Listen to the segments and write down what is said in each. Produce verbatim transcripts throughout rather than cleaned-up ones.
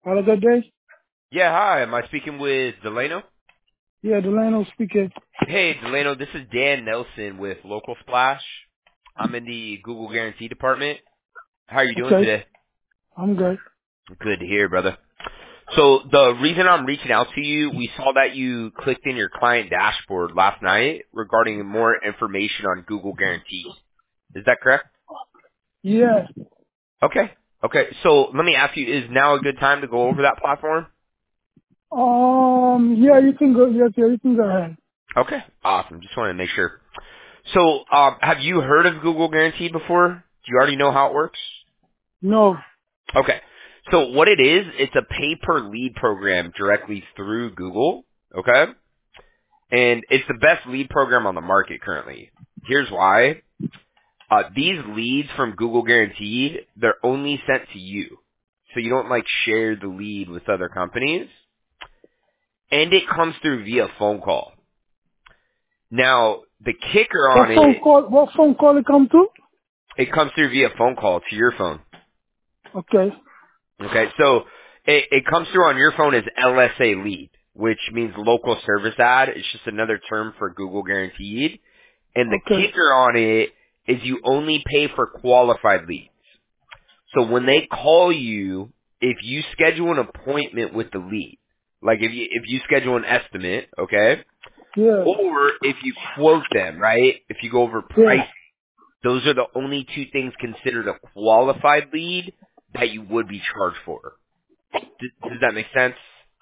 Have a good day. Yeah, hi. Am I speaking with Delano? Yeah, Delano speaking. Hey, Delano, this is Dan Nelson with Local Splash. I'm in the Google Guarantee department. How are you doing Okay, today? I'm good. Good to hear, brother. So the reason I'm reaching out to you, we saw that you clicked in your client dashboard last night regarding more information on Google Guarantee. Is that correct? Yeah. Okay. Okay. So let me ask you, is now a good time to go over that platform? Um. Yeah, you can go. Yes, yeah, you can go ahead. Okay. Awesome. Just wanted to make sure. So, um, have you heard of Google Guarantee before? Do you already know how it works? No. Okay. So what it is, it's a pay per lead program directly through Google. Okay. And it's the best lead program on the market currently. Here's why. Uh, these leads from Google Guaranteed, they're only sent to you. So you don't like share the lead with other companies. And it comes through via phone call. Now, the kicker What on phone it, call? What phone call it come to? it comes through via phone call to your phone. Okay. Okay, so it, it comes through on your phone as L S A lead, which means local service ad. It's just another term for Google Guaranteed. And the Okay. kicker on it is you only pay for qualified leads. So when they call you, if you schedule an appointment with the lead, like if you if you schedule an estimate, okay, Yeah. or if you quote them, right? If you go over Yeah. price, those are the only two things considered a qualified lead that you would be charged for. D- does that make sense?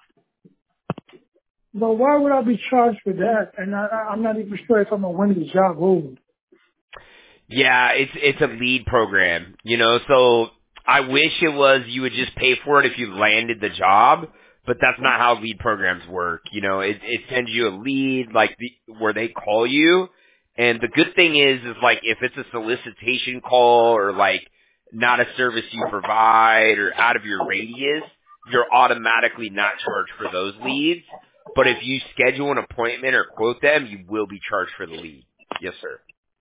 But why would I be charged for that? And I, I- I'm not even sure if I'm gonna win the job. Over. Yeah, it's it's a lead program, you know. So I wish it was you would just pay for it if you landed the job, but that's not how lead programs work. You know, it it sends you a lead like the, where they call you, and the good thing is is like if it's a solicitation call or like not a service you provide or out of your radius, you're automatically not charged for those leads. But if you schedule an appointment or quote them, you will be charged for the lead. Yes, sir.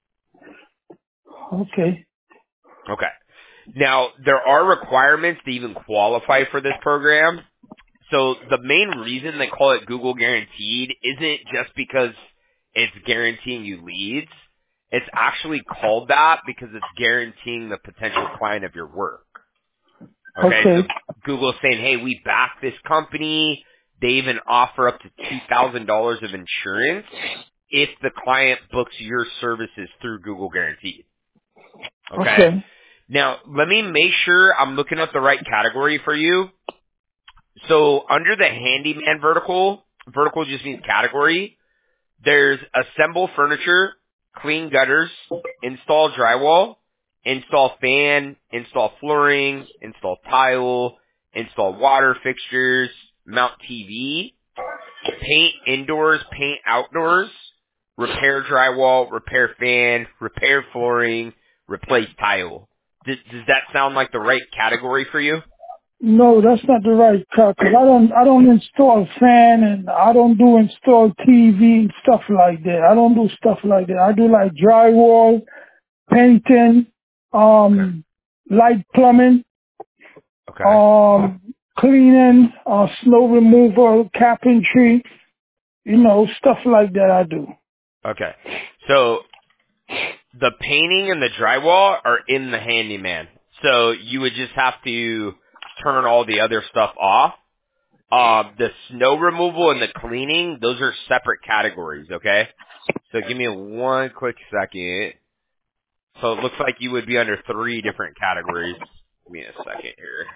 Okay. Okay. Now, there are requirements to even qualify for this program. So the main reason they call it Google Guaranteed isn't just because it's guaranteeing you leads. It's actually called that because it's guaranteeing the potential client of your work. Okay, so Okay. Google's saying, hey, we back this company. They even offer up to two thousand dollars of insurance if the client books your services through Google Guaranteed. Okay? Okay. Now, let me make sure I'm looking at the right category for you. So under the handyman vertical, vertical just means category, there's assemble furniture, clean gutters, install drywall, install fan, install flooring, install tile, install water fixtures, mount T V, paint indoors, paint outdoors, repair drywall, repair fan, repair flooring, replace tile. Does, does that sound like the right category for you? No, that's not the right cut. Cause I don't, I don't install fan and I don't do install T V and stuff like that. I don't do stuff like that. I do like drywall, painting, Okay. um, light plumbing, Okay. um, cleaning, uh, snow removal, carpentry, you know, stuff like that I do. Okay. So the painting and the drywall are in the handyman. So you would just have to turn all the other stuff off. Uh, the snow removal and the cleaning, those are separate categories, okay? So give me one quick second. So it looks like you would be under three different categories. Give me a second here.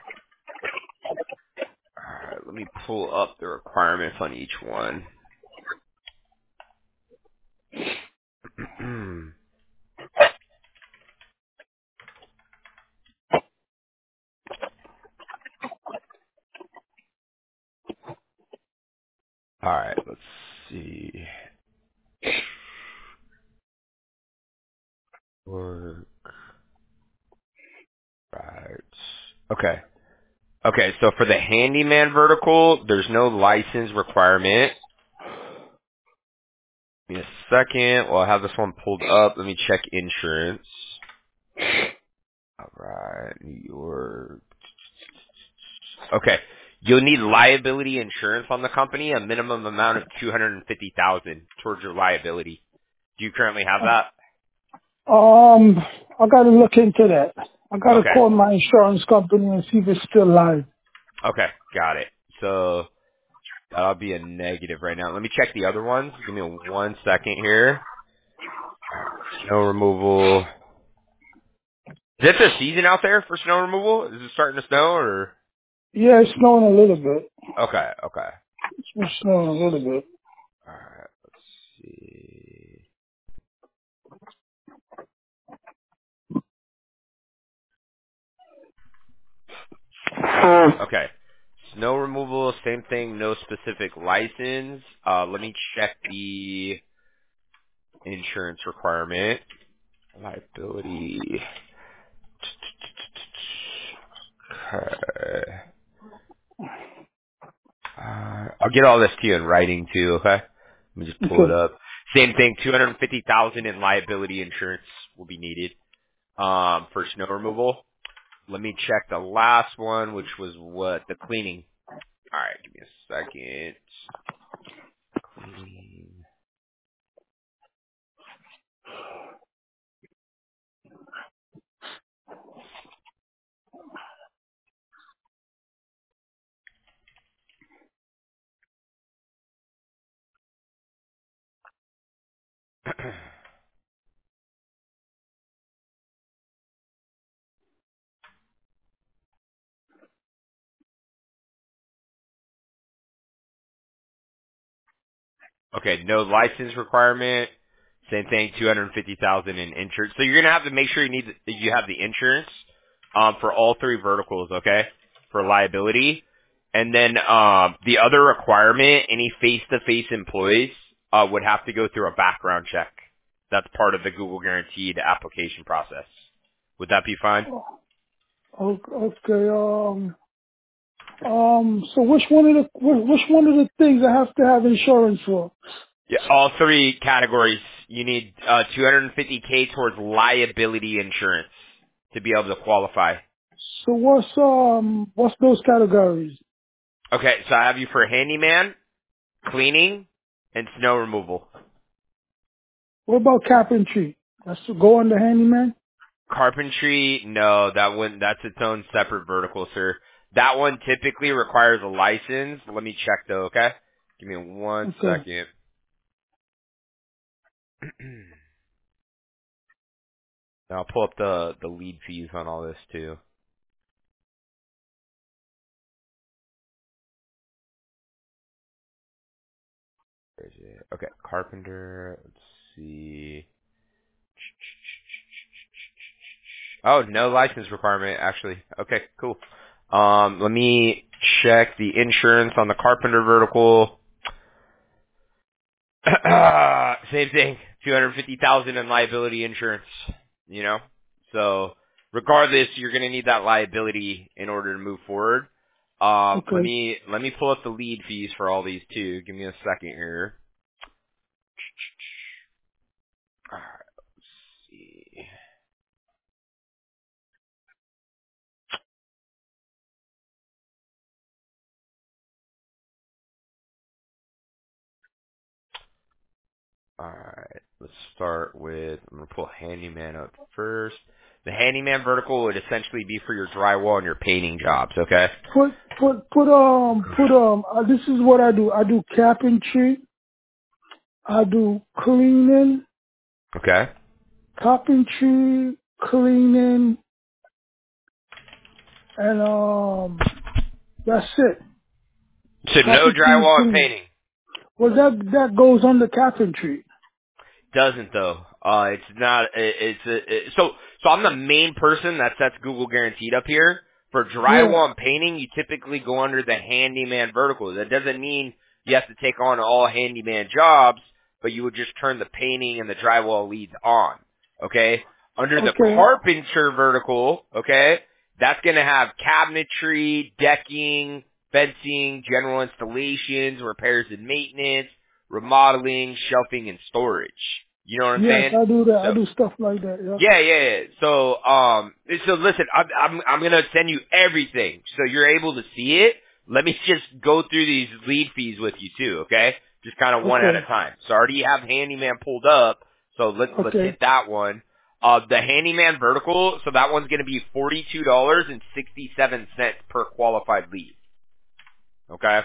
Alright, let me pull up the requirements on each one. Alright, let's see. Work, right. Okay. Okay, so for the handyman vertical, there's no license requirement. Give me a second. Well, I have this one pulled up. Let me check insurance. Alright, New York. Okay. You'll need liability insurance on the company, a minimum amount of two hundred fifty thousand dollars towards your liability. Do you currently have that? Um, I gotta look into that. I gotta Okay. call my insurance company and see if it's still live. Okay. Got it. So that'll be a negative right now. Let me check the other ones. Give me one second here. All right. Snow removal. Is it the season out there for snow removal? Is it starting to snow or? Yeah, it's snowing a little bit. Okay. Okay. It's snowing a little bit. All right. Let's see. Okay. Snow removal, same thing, no specific license. Uh, let me check the insurance requirement. Liability. Okay. Uh, I'll get all this to you in writing too, okay? Let me just pull it Okay. up. Same thing, two hundred fifty thousand dollars in liability insurance will be needed um, for snow removal. Let me check the last one, which was what? The cleaning. All right, give me a second. Cleaning. Okay, no license requirement. Same thing, two hundred fifty thousand dollars in insurance. So you're gonna have to make sure you need you have the insurance um, for all three verticals, okay, for liability. And then um, the other requirement, any face-to-face employees uh, would have to go through a background check. That's part of the Google Guaranteed application process. Would that be fine? O- Okay. Um. Um. So which one of the wh- which one of the things I have to have insurance for? Yeah, all three categories. You need uh, two hundred fifty K towards liability insurance to be able to qualify. So what's um what's those categories? Okay, so I have you for handyman, cleaning, and snow removal. What about carpentry? That's to go under handyman. Carpentry, no, that one that's its own separate vertical, sir. That one typically requires a license. Let me check though, okay? Give me one Okay. second. Now I'll pull up the the lead fees on all this too. Where is it? Okay, carpenter. Let's see. Oh, no license requirement, actually. Okay, cool. Um, let me check the insurance on the carpenter vertical. Same thing, two hundred fifty thousand dollars in liability insurance, you know? So, regardless, you're going to need that liability in order to move forward. Um, let Okay. me, let me pull up the lead fees for all these too. Give me a second here. Alright, let's see. Alright, let's start with, I'm going to pull handyman up first. The handyman vertical would essentially be for your drywall and your painting jobs, okay? Put put put um put um. Uh, this is what I do. I do carpentry. I do cleaning, Okay? carpentry, cleaning, and um. That's it. So no Carpentry, drywall and cleaning. painting. Well, that that goes under carpentry. Doesn't though. Uh, it's not. It, it's a, it, so. So I'm the main person that sets Google Guaranteed up here. For Yeah. drywall and painting, you typically go under the handyman vertical. That doesn't mean you have to take on all handyman jobs, but you would just turn the painting and the drywall leads on. Okay. Under the Okay. carpenter vertical, okay, that's going to have cabinetry, decking, fencing, general installations, repairs and maintenance, remodeling, shelving, and storage. You know what I'm Yes, saying? I do that. I So do stuff like that. Yeah. yeah, yeah, yeah. So um, so listen, I'm I'm, I'm gonna send you everything so you're able to see it. let me just go through these lead fees with you too, okay? Just kind of one at a Okay. time. So I already have handyman pulled up, so let's let's Okay. hit that one. Uh, the handyman vertical, so that one's going to be forty-two dollars and sixty-seven cents per qualified lead. Okay.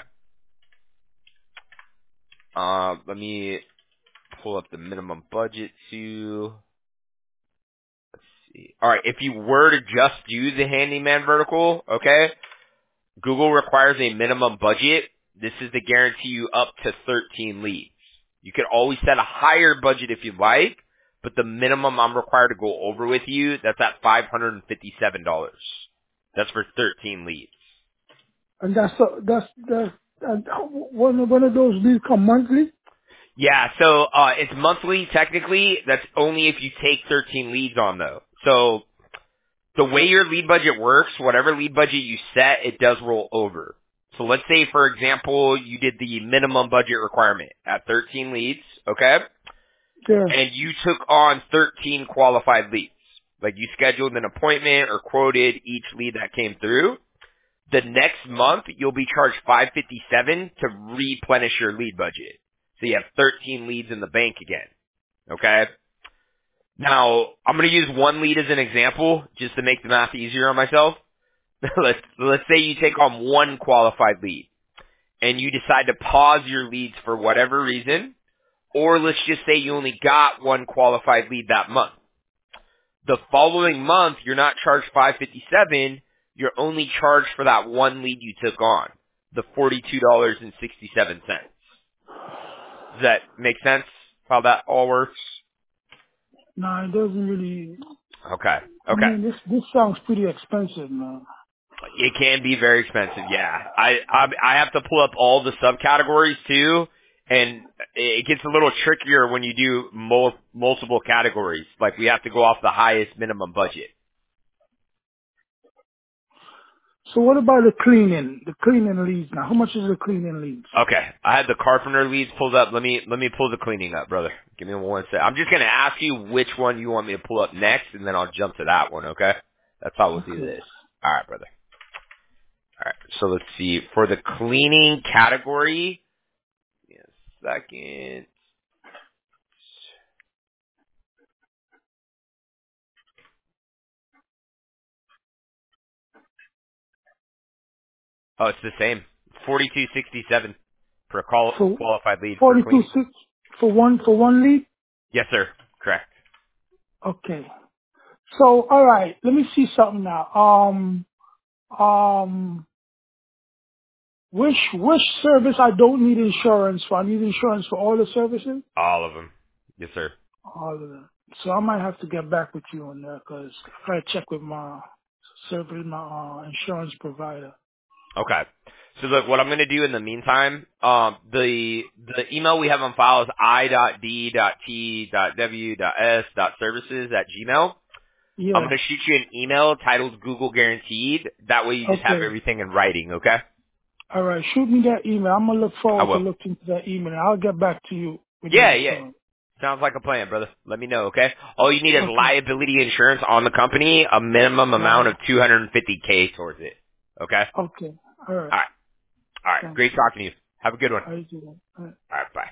Uh, let me pull up the minimum budget too. Let's see. All right, if you were to just do the handyman vertical, okay, Google requires a minimum budget. This is to guarantee you up to thirteen leads. You can always set a higher budget if you like, but the minimum I'm required to go over with you, that's at five hundred fifty-seven dollars. That's for thirteen leads. And that's uh, that's that's and one one of those leads come monthly. Yeah, so uh it's monthly technically. That's only if you take thirteen leads on though. So the way your lead budget works, whatever lead budget you set, it does roll over. So let's say, for example, you did the minimum budget requirement at thirteen leads, okay? Yeah. And you took on thirteen qualified leads. Like you scheduled an appointment or quoted each lead that came through. The next month, you'll be charged five hundred fifty-seven dollars to replenish your lead budget. So you have thirteen leads in the bank again, okay? Now, I'm going to use one lead as an example just to make the math easier on myself. let's, let's say you take on one qualified lead and you decide to pause your leads for whatever reason, or let's just say you only got one qualified lead that month. The following month, you're not charged five hundred fifty-seven dollars, you're only charged for that one lead you took on, the forty-two dollars and sixty-seven cents. Does that make sense how that all works? No, it doesn't really. Okay. I Okay. mean, this this sounds pretty expensive, man. It can be very expensive, yeah. I, I I have to pull up all the subcategories too, and it gets a little trickier when you do mul- multiple categories. Like we have to go off the highest minimum budget. So what about the cleaning? The cleaning leads now. How much is the cleaning leads? Okay, I had the carpenter leads pulled up. Let me let me pull the cleaning up, brother. Give me one sec. I'm just gonna ask you which one you want me to pull up next, and then I'll jump to that one. Okay, that's how we'll do Okay. this. All right, brother. All right. So let's see for the cleaning category. Give me a second. Oh, it's the same. Forty-two sixty-seven per qual- For qualified lead for forty-two cleaning. six for one for one lead. Yes, sir. Correct. Okay. So all right, let me see something now. Um um, which which service I don't need insurance for? I need insurance for all the services. All of them. Yes, sir. All of them. So I might have to get back with you on that because I gotta check with my service, my uh, insurance provider. Okay. So look, what I'm going to do in the meantime, um, the the email we have on file is i dot d dot t dot w dot s dot services at gmail. I'm Yeah. going to shoot you an email titled Google Guaranteed. That way you just have Okay. everything in writing, okay? All right. Shoot me that email. I'm gonna look I forward to will. looking into that email. I'll get back to you with the Yeah, yeah. insurance. Sounds like a plan, brother. Let me know, okay? All you need is Okay. liability insurance on the company, a minimum amount Right. of two hundred fifty K towards it. Okay? Okay. All right. All right. All right. Thanks. Great talking to you. Have a good one. I do that. All right. All right. Bye.